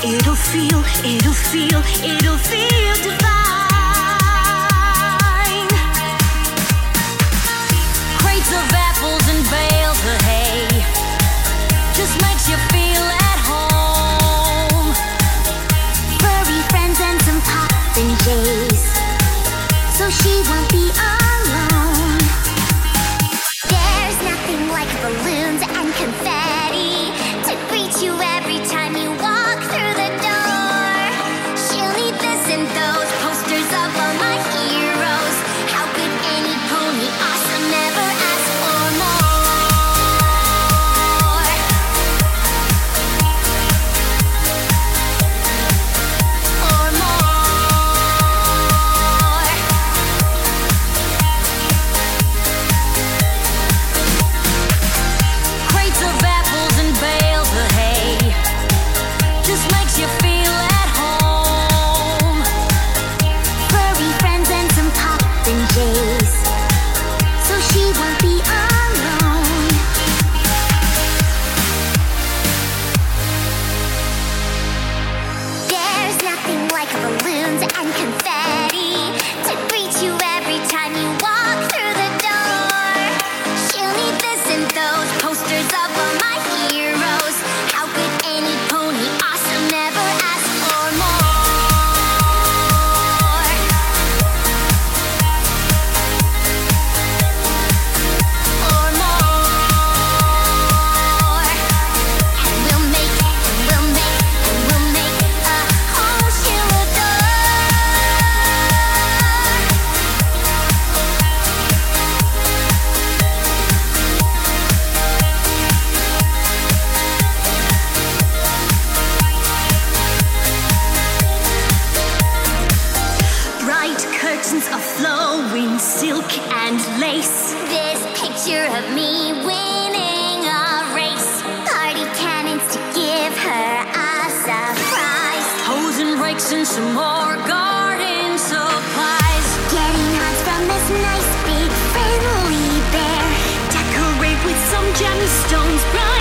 it'll feel divine. Crates of apples and bales of hay just makes you feel at home. Furry friends and some poppin' jays, so she won't be alone. There's nothing like balloons and confetti to greet you every time you walk through the door. She'll need this and those posters of all my heroes. How could any pony awesome never ask for more? Or more. Crates of apples and bales of hay just makes you feel at home. Furry friends and some poppin' jays, so she won't be alone. There's nothing like balloons and confetti to greet you every time you walk through the door. She'll need this and those posters of all my heroes. How could any pony awesome never ask for more? Or more. And we'll make a home she'll adore. Bright curtains of flowing silk and lace. This picture of me winning a race. Party cannons to give her a surprise. Hose and rakes and some more garden supplies. Getting hugs from this nice big friendly bear. Decorate with some gemstones bright